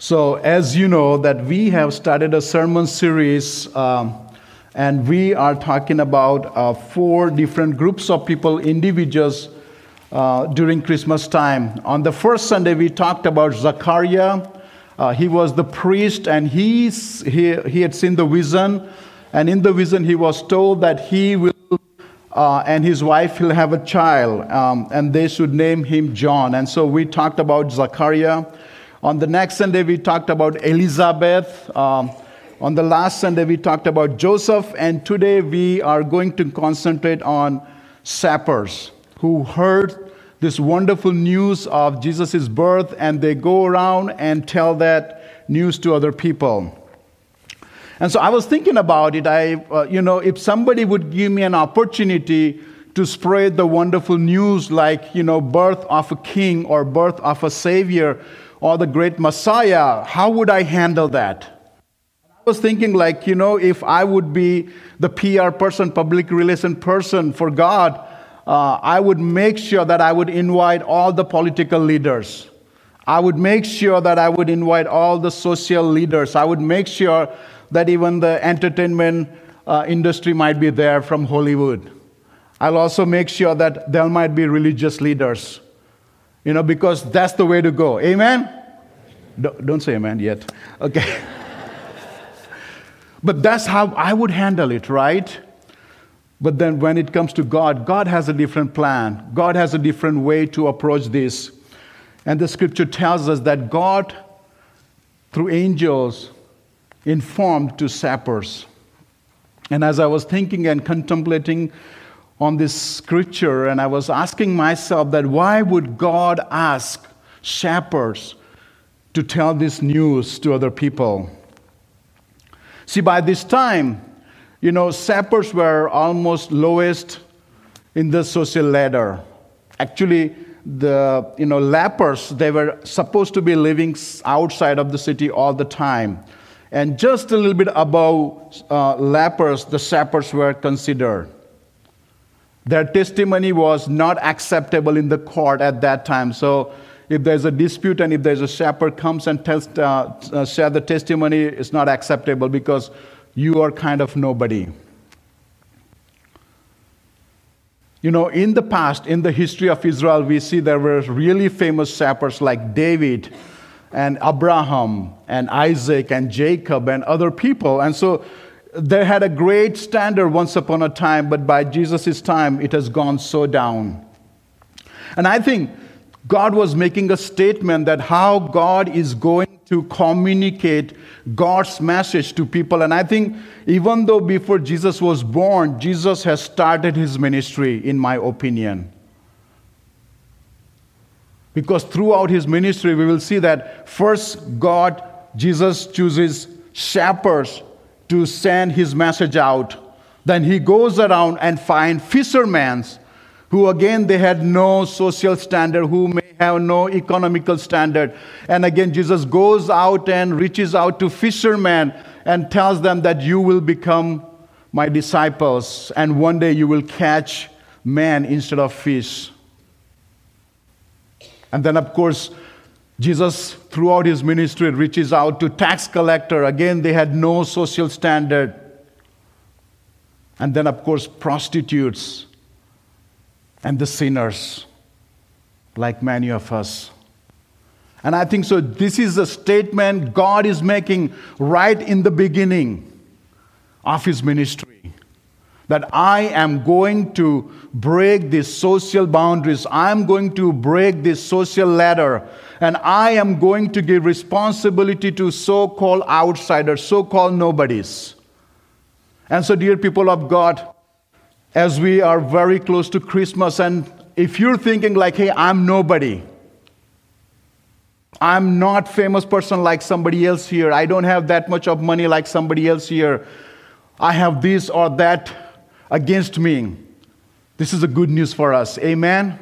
So as you know that we have started a sermon series and we are talking about 4 different groups of people, individuals during Christmas time. On the first Sunday we talked about Zachariah. He was the priest and he had seen the vision, and in the vision he was told that he will and his wife will have a child and they should name him John. And so we talked about Zachariah. On the next Sunday, we talked about Elizabeth. On the last Sunday, we talked about Joseph. And today, we are going to concentrate on shepherds who heard this wonderful news of Jesus' birth, and they go around and tell that news to other people. And so I was thinking about it. If somebody would give me an opportunity to spread the wonderful news like, birth of a king or birth of a savior, or the great Messiah, how would I handle that? I was thinking if I would be the PR person, public relation person for God, I would make sure that I would invite all the political leaders. I would make sure that I would invite all the social leaders. I would make sure that even the entertainment industry might be there from Hollywood. I'll also make sure that there might be religious leaders. Because that's the way to go. Amen? Don't say amen yet. Okay. But that's how I would handle it, right? But then when it comes to God, God has a different plan. God has a different way to approach this. And the scripture tells us that God, through angels, informed to shepherds. And as I was thinking and contemplating on this scripture, and I was asking myself that why would God ask shepherds to tell this news to other people? See, by this time, shepherds were almost lowest in the social ladder. Actually, the lepers, they were supposed to be living outside of the city all the time. And just a little bit above lepers, the shepherds were considered. Their testimony was not acceptable in the court at that time. So if there's a dispute and if there's a shepherd comes and share the testimony, it's not acceptable because you are kind of nobody. In the past, in the history of Israel, we see there were really famous shepherds like David and Abraham and Isaac and Jacob and other people. And so they had a great standard once upon a time, but by Jesus' time, it has gone so down. And I think God was making a statement that how God is going to communicate God's message to people. And I think even though before Jesus was born, Jesus has started his ministry, in my opinion. Because throughout his ministry, we will see that first Jesus chooses shepherds to send his message out. Then he goes around and finds fishermen who again they had no social standard, who may have no economical standard. And again Jesus goes out and reaches out to fishermen and tells them that you will become my disciples and one day you will catch man instead of fish. And then of course Jesus, throughout his ministry, reaches out to tax collector. Again, they had no social standard. And then, of course, prostitutes and the sinners, like many of us. And I think so this is a statement God is making right in the beginning of his ministry. That I am going to break these social boundaries. I am going to break this social ladder. And I am going to give responsibility to so-called outsiders, so-called nobodies. And so, dear people of God, as we are very close to Christmas, and if you're thinking like, hey, I'm nobody. I'm not famous person like somebody else here. I don't have that much of money like somebody else here. I have this or that against me. This is a good news for us. Amen?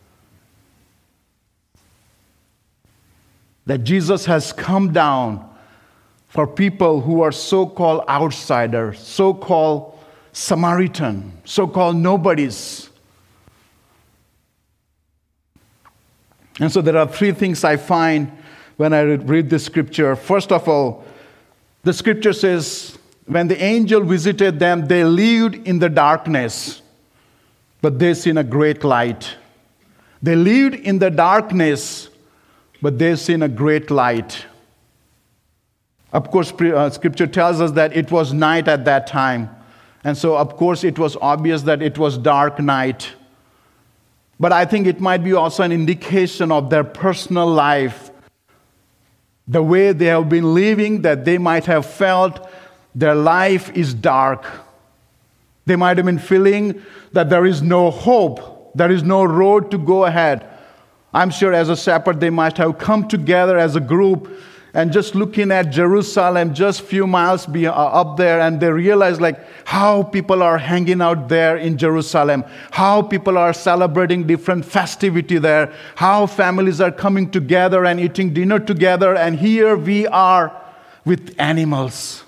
That Jesus has come down for people who are so-called outsiders, so-called Samaritan, so-called nobodies. And so there are 3 things I find when I read this scripture. First of all, the scripture says, when the angel visited them, they lived in the darkness, but they seen a great light. They lived in the darkness, but they seen a great light. Of course, scripture tells us that it was night at that time. And so, of course, it was obvious that it was dark night. But I think it might be also an indication of their personal life. The way they have been living, that they might have felt their life is dark. They might have been feeling that there is no hope. There is no road to go ahead. I'm sure as a shepherd, they might have come together as a group and just looking at Jerusalem, just few miles up there, and they realize like how people are hanging out there in Jerusalem, how people are celebrating different festivity there, how families are coming together and eating dinner together, and here we are with animals.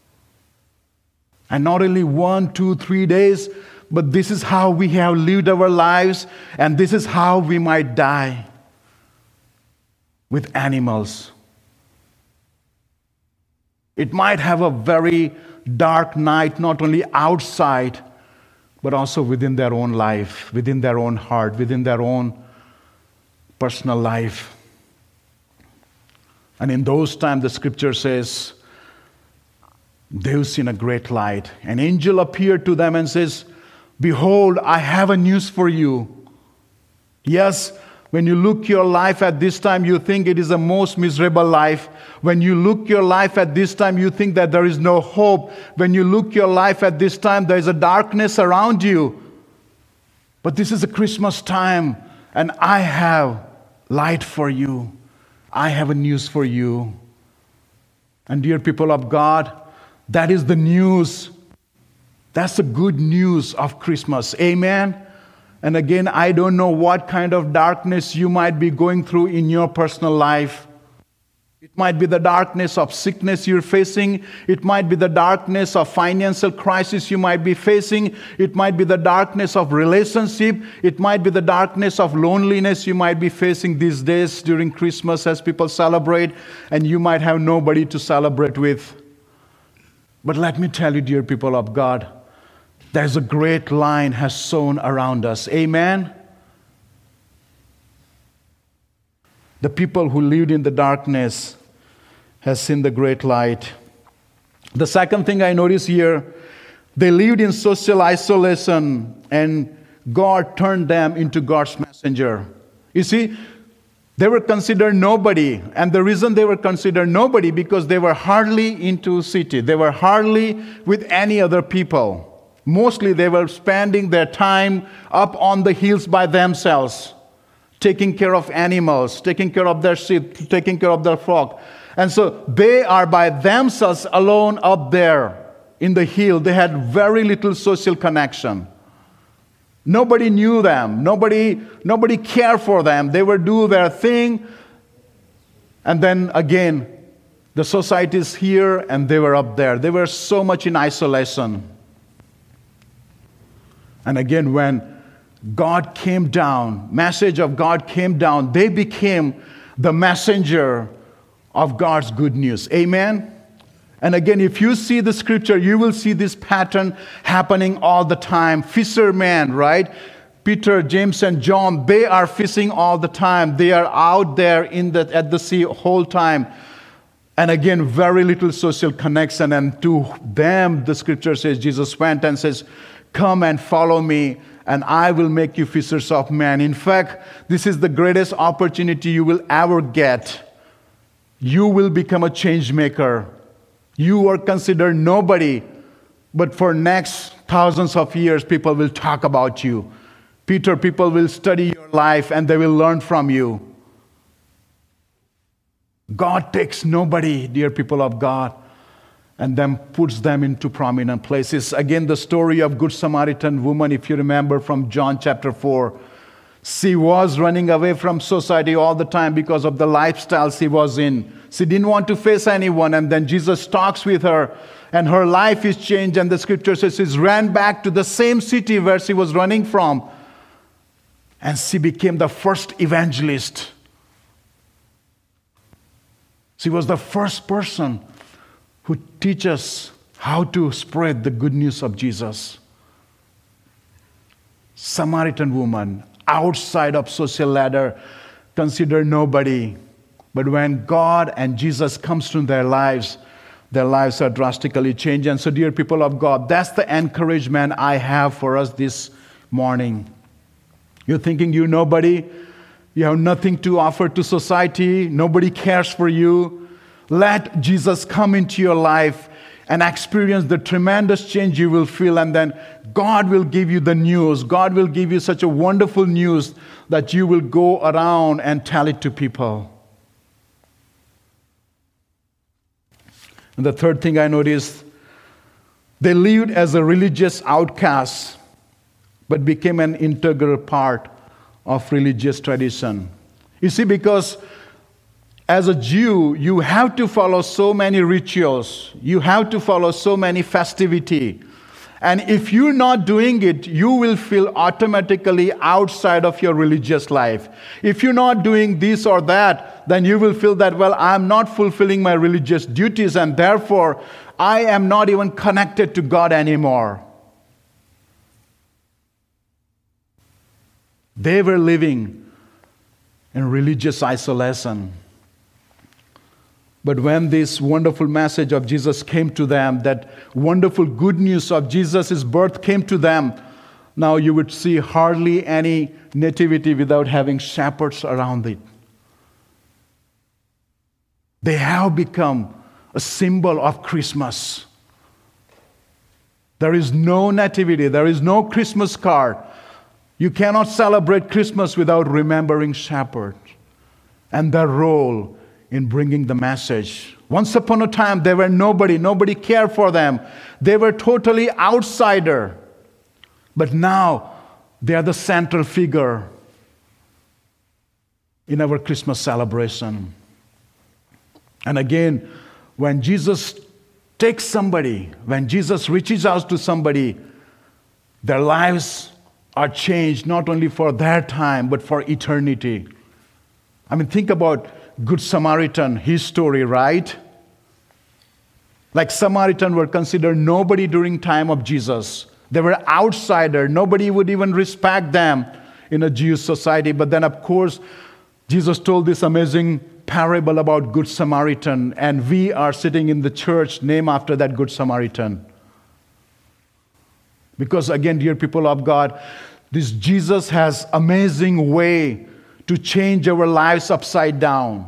And not only 1, 2, 3 days, but this is how we have lived our lives, and this is how we might die, with animals. It might have a very dark night, not only outside, but also within their own life, within their own heart, within their own personal life. And in those times, the scripture says, they've seen a great light. An angel appeared to them and says, behold, I have a news for you. Yes, when you look your life at this time, you think it is a most miserable life. When you look your life at this time, you think that there is no hope. When you look your life at this time, there is a darkness around you. But this is a Christmas time, and I have light for you. I have a news for you. And dear people of God, that is the news. That's the good news of Christmas. Amen. And again, I don't know what kind of darkness you might be going through in your personal life. It might be the darkness of sickness you're facing. It might be the darkness of financial crisis you might be facing. It might be the darkness of relationship. It might be the darkness of loneliness you might be facing these days during Christmas as people celebrate, and you might have nobody to celebrate with. But let me tell you, dear people of God, there's a great light has shone around us. Amen? The people who lived in the darkness has seen the great light. The second thing I notice here, they lived in social isolation, and God turned them into God's messenger. You see, they were considered nobody, and the reason they were considered nobody because they were hardly into city. They were hardly with any other people. Mostly they were spending their time up on the hills by themselves, taking care of animals, taking care of their sheep, taking care of their flock. And so they are by themselves alone up there in the hill. They had very little social connection. Nobody knew them. Nobody cared for them. They would do their thing. And then again, the society is here and they were up there. They were so much in isolation. And again, when God came down, message of God came down, they became the messenger of God's good news. Amen? And again, if you see the scripture, you will see this pattern happening all the time. Fishermen, right? Peter, James, and John, they are fishing all the time. They are out there at the sea whole time. And again, very little social connection. And to them, the scripture says, Jesus went and says, come and follow me, and I will make you fishers of men. In fact, this is the greatest opportunity you will ever get. You will become a change maker. You are considered nobody, but for next thousands of years, people will talk about you. Peter, people will study your life, and they will learn from you. God takes nobody, dear people of God, and then puts them into prominent places. Again, the story of Good Samaritan woman, if you remember from John chapter 4. She was running away from society all the time because of the lifestyle she was in. She didn't want to face anyone, and then Jesus talks with her, and her life is changed, and the scripture says she ran back to the same city where she was running from, and she became the first evangelist. She was the first person who teaches us how to spread the good news of Jesus. Samaritan woman, outside of social ladder, considered nobody. But when God and Jesus comes to their lives are drastically changed. And so, dear people of God, that's the encouragement I have for us this morning. You're thinking you're nobody, you have nothing to offer to society, nobody cares for you. Let Jesus come into your life and experience the tremendous change you will feel, and then God will give you the news. God will give you such a wonderful news that you will go around and tell it to people. And the third thing I noticed, they lived as a religious outcast, but became an integral part of religious tradition. You see, because as a Jew, you have to follow so many rituals. You have to follow so many festivity. And if you're not doing it, you will feel automatically outside of your religious life. If you're not doing this or that, then you will feel that, well, I'm not fulfilling my religious duties, and therefore, I am not even connected to God anymore. They were living in religious isolation. But when this wonderful message of Jesus came to them, that wonderful good news of Jesus' birth came to them, now you would see hardly any nativity without having shepherds around it. They have become a symbol of Christmas. There is no nativity, there is no Christmas card. You cannot celebrate Christmas without remembering shepherds and their role in bringing the message. Once upon a time, they were nobody cared for them. They were totally outsider. But now, they are the central figure in our Christmas celebration. And again, when Jesus takes somebody, when Jesus reaches out to somebody, their lives are changed not only for their time, but for eternity. I mean, think about Good Samaritan, his story, right? Like Samaritan were considered nobody during time of Jesus. They were outsider. Nobody would even respect them in a Jewish society. But then, of course, Jesus told this amazing parable about Good Samaritan, and we are sitting in the church named after that Good Samaritan. Because again, dear people of God, this Jesus has amazing way to change our lives upside down.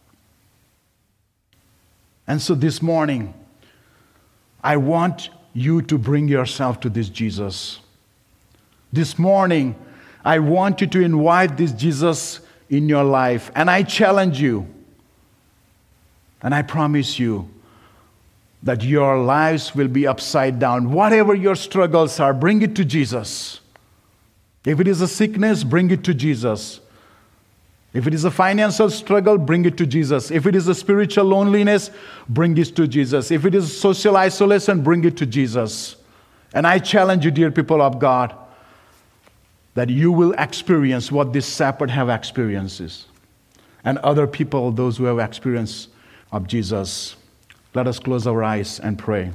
And so this morning, I want you to bring yourself to this Jesus. This morning, I want you to invite this Jesus in your life. And I challenge you, and I promise you, that your lives will be upside down. Whatever your struggles are, bring it to Jesus. If it is a sickness, bring it to Jesus. If it is a financial struggle, bring it to Jesus. If it is a spiritual loneliness, bring it to Jesus. If it is social isolation, bring it to Jesus. And I challenge you, dear people of God, that you will experience what this shepherd have experienced, and other people, those who have experience of Jesus. Let us close our eyes and pray.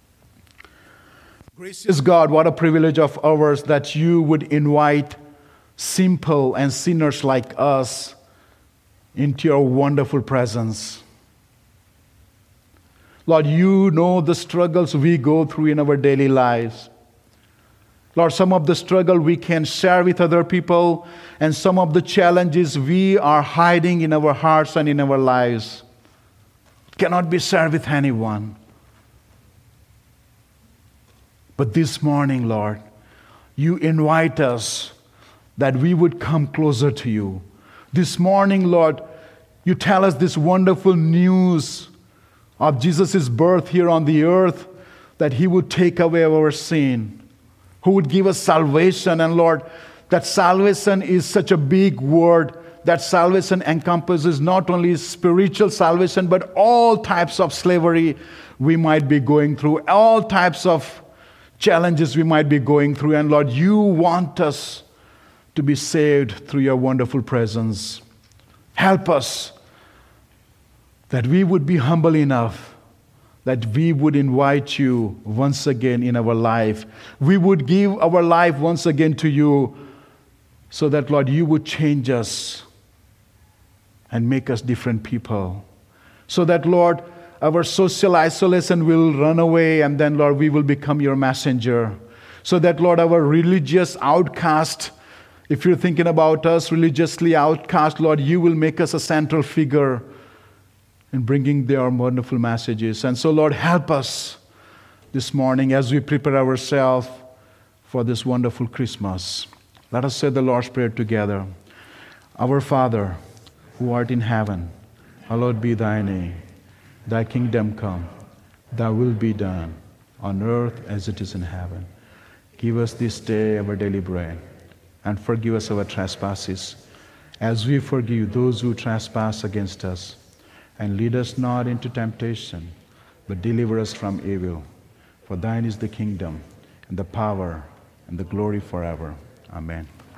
Gracious God, what a privilege of ours that you would invite simple and sinners like us into your wonderful presence. Lord, you know the struggles we go through in our daily lives. Lord, some of the struggle we can share with other people, and some of the challenges we are hiding in our hearts and in our lives cannot be shared with anyone. But this morning, Lord, you invite us that we would come closer to you. This morning, Lord, you tell us this wonderful news of Jesus' birth here on the earth, that he would take away our sin, who would give us salvation. And Lord, that salvation is such a big word. That salvation encompasses not only spiritual salvation, but all types of slavery we might be going through, all types of challenges we might be going through. And Lord, you want us to be saved through your wonderful presence. Help us that we would be humble enough that we would invite you once again in our life. We would give our life once again to you so that, Lord, you would change us and make us different people. So that, Lord, our social isolation will run away and then, Lord, we will become your messenger. So that, Lord, our religious outcast, if you're thinking about us religiously outcast, Lord, you will make us a central figure in bringing their wonderful messages. And so, Lord, help us this morning as we prepare ourselves for this wonderful Christmas. Let us say the Lord's Prayer together. Our Father, who art in heaven, hallowed be thy name. Thy kingdom come, thy will be done, on earth as it is in heaven. Give us this day our daily bread, and forgive us our trespasses, as we forgive those who trespass against us. And lead us not into temptation, but deliver us from evil. For thine is the kingdom, and the power, and the glory forever. Amen.